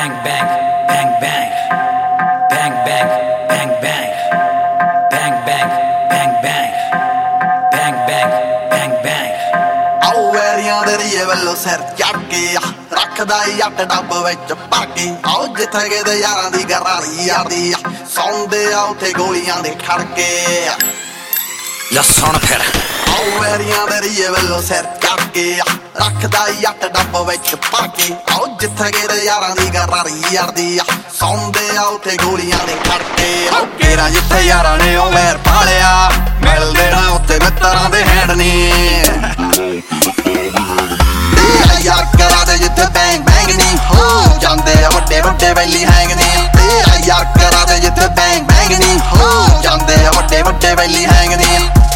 bang bang bang bang bang bang bang bang bang bang bang bang bang bang bang bang ਆਓ ਵੈਰੀਆਂ ਦੇ ਰੀਏ ਵੱਲੋਂ ਸਿਰ ਚੜ ਕੇ ਰੱਖਦਾ ਈ ਅੱਟ ਡੱਬ ਵਿੱਚ ਭਰ ਕੇ ਆਓ ਜਿੱਥੇ ਕਿਤੇ ਯਾਰਾਂ ਦੀ ਗਰਾਰੀ ਯਾਰਦੀ ਸੌਂਦੇ ਆ ਉੱਥੇ ਗੋਲੀਆਂ ਦੇ ਖੜਕੇ ਲੈ ਸੁਣ ਫਿਰ ਆਓ ਵੈਰੀਆਂ ਦੇ ਰੀਏ ਵੱਲੋਂ ਸਿਰ ਚੜ ਕੇ ਰੱਖਦਾ ਈ ਅੱਟ ਡੱਬ ਵਿੱਚ ਭਰ ਕੇ ਆਓ ਜਿੱਥੇ ਕਿਤੇ ਯਾਰਾਂ ਦੀ ਗਰਾਰੀ ਯਾਰਦੀ ਸੌਂਦੇ ਆ ਉੱਥੇ ਗੋਲੀਆਂ ਦੇ ਖੜਕੇ ਆਓ ਕੇਰਾ ਜਿੱਥੇ ਯਾਰਾਂ ਨੇ ਉਹ ਵੈਰ ਪਾਲਿਆ ਮਿਲਦੇ ਨਾ ਉੱਥੇ ਮਿੱਤਰਾਂ ਦੇ ਹੈਂਡ ਨੀ ਯਾਰ ਕਰਾ ਦੇ ਜਿੱਥੇ ਬੈਂਗ ਬੈਂਗ ਨੀ ਹੋ ਜਾਂਦੇ ਆ ਵੱਡੇ ਵੱਡੇ ਵੈਲੀ ਹੈਂਗ ਨੀ ਤੇਰਾ ਯਾਰ ਕਰਾ ਦੇ ਜਿੱਥੇ ਬੈਂਗ ਬੈਂਗ ਨੀ ਹੋ ਜਾਂਦੇ ਆ ਵੱਡੇ ਵੱਡੇ ਵੈਲੀ ਹੈਂਗ ਨੀ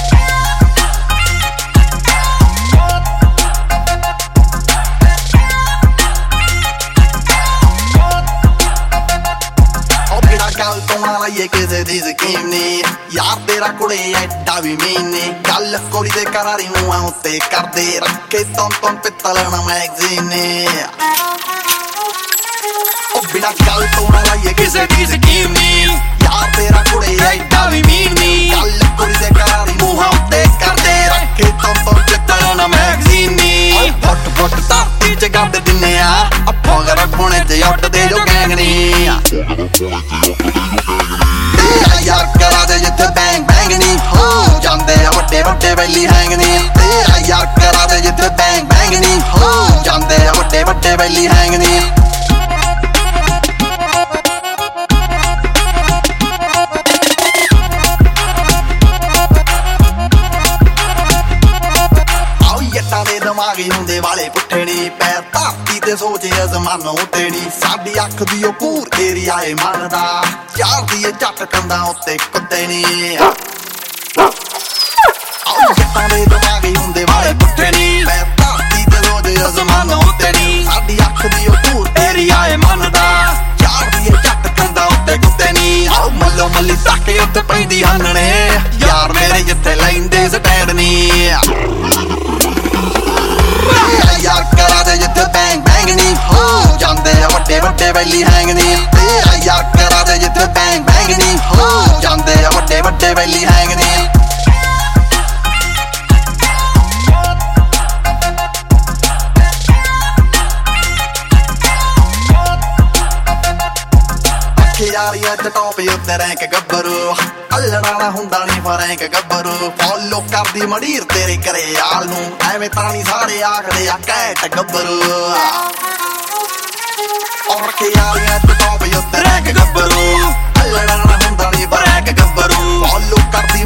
ਗੱਲ ਤੋਂ ਨਾ ਲਾਈਏ ਕਿਸੇ ਦੀ ਸਕੀਮ ਨੀ ਯਾਰ ਤੇਰਾ ਕੁੜੇ ਐਡਾ ਵੀ ਮੀਨ ਨੀ ਗੱਲ ਕੋਲੀ ਦੇ ਕਰਾਰੀ ਨੂੰ ਆ ਉੱਤੇ ਕਰਦੇ ਰੱਖੇ ਤੋਂ ਪਿੱਤਲ ਨਾ ਮੈਗਜ਼ੀਨ ਨੀ ਉਹ ਬਿਨਾ ਗੱਲ ਤੋਂ ਨਾ ਲਾਈਏ ਕਿਸੇ ਦੀ ਸਕੀਮ ਨੀ ਯਾਰ ਤੇਰਾ ਕੁੜੇ ਐਡਾ ਵੀ ਮੀਨ ਨੀ ਗੱਲ ਕੋਲੀ ਦੇ ਕਰਾਰੀ ਨੂੰ ਆ ਉੱਤੇ ਕਰਦੇ ਰੱਖੇ ਤੋਂ ਪਿੱਤਲ ਨਾ ਮੈਗਜ਼ੀਨ ਨੀ ਫੁੱਟ ਫੁੱਟ ਧਰਤੀ ਚ ਗੰਦ ਦਿੰਨੇ ਆ ਆਪੋ ਗਰ ਪੁਣੇ ਤੇ ਉੱਡਦੇ ਜੋ ਗੈਂਗ ਨੀ ਯਾਰ ਕਰਾ ਦੇ ਜਿੱਥੇ ਬੈਂਗ ਬੈਂਗ ਨੀ ਹੋ ਜਾਂਦੇ ਆ ਵੱਡੇ ਵੱਡੇ ਵੈਲੀ ਹੈਂਗ ਨੀ ਤੇਰਾ ਯਾਰ ਕਰਾ ਦੇ ਜਿੱਥੇ ਬੈਂਗ ਬੈਂਗ ਨੀ ਹੋ ਜਾਂਦੇ ਆ ਵੱਡੇ ਵੱਡੇ ਵੈਲੀ ਹੈਂਗ ਨੀ ਆਓ ਯੱਟਾਂ ਦੇ ਦਿਮਾਗੀ ਹੁੰਦੇ ਵਾਲੇ ਪੁੱਠੇ ਨੀ ਪੈਰ ਧਰਤੀ ਤੇ ਸੋਚੇ ਅਜ਼ਮਾਨੋਂ ਉੱਤੇ ਨੀ ਸਾਡੀ ਅੱਖ ਦੀ ਉਹ ਪੂਰ ਏਰੀਆ ਏ ਮੰਨਦਾ ਯਾਰ ਦੀ ਇਹ ਜੱਟ ਕੰਧਾਂ ਉੱਤੇ ਕੁੱਤੇ ਨੀ ਆਓ ਜੱਟਾਂ ਦੇ ਦਿਮਾਗੀ ਹੁੰਦੇ ਵਾਲੇ ਪੁੱਠੇ ਨੀ ਪੈਰ ਧਰਤੀ ਤੇ ਸੋਚੇ ਅਜ਼ਮਾਨੋਂ ਉੱਤੇ ਨੀ ਸਾਡੀ ਅੱਖ ਦੀ ਉਹ ਪੂਰ ਏਰੀਆ ਏ ਮੰਨਦਾ ਯਾਰ ਦੀ ਇਹ ਜੱਟ ਕੰਧਾਂ ਉੱਤੇ ਕੁੱਤੇ ਨੀ ਆਓ ਮੱਲੋ ਮੱਲੀ ਤਾਕੇ ਉੱਤੇ ਪੈਂਦੀ ਹੰਨਣੇ ਯਾਰ ਮੇਰੇ ਜਿੱਥੇ ਲੈਂਦੇ ਸਟੈਂਡ ਨੀ ਯਾਰ ਕਰਾ ਦੇ ਜਿੱਥੇ ਬੈਂਗ ਬੈਂਗ ਨੀ ਹੋ ਜਾਂਦੇ ਆ ਵੱਡੇ ਵੱਡੇ ਵੈਲੀ ਹੈਂਗ ਨੀ ਤੇਰਾ ਯਾਰ ਕਰਾ ਦੇ ਜਿੱਥੇ ਬੈਂਗ ਬੈਂਗ ਨੀ ਹੋ ਜਾਂਦੇ ਆ ਵੱਡੇ ਵੱਡੇ ਵੈਲੀ ਹੈਂਗ ਨੀ ਯਾਰੀਆਂ ਚ ਟੌਪ ਉੱਤੇ ਰੈਂਕ ਗੱਭਰੂ ਕੱਲੜਾ ਨਾ ਹੁੰਦਾ ਨੀ ਫਰੈਂਕ ਗੱਭਰੂ ਫੋਲੋ ਕਰਦੀ ਮੜੀਰ ਤੇਰੇ ਘਰੇ ਆਲ ਨੂੰ ਐਵੇਂ ਤਾਂ ਨੀ ਸਾਰੇ ਆਖਦੇ ਆ ਕੈਟ ਗੱਭਰੂ ਔਰ ਕੇ ਯਾਰੀਆਂ ਚ ਟੌਪ ਉੱਤੇ ਰੈਂਕ ਗੱਭਰੂ ਕੱਲੜਾ ਨਾ ਹੁੰਦਾ ਨੀ ਫਰੈਂਕ ਗੱਭਰੂ ਫੋਲੋ ਕਰਦੀ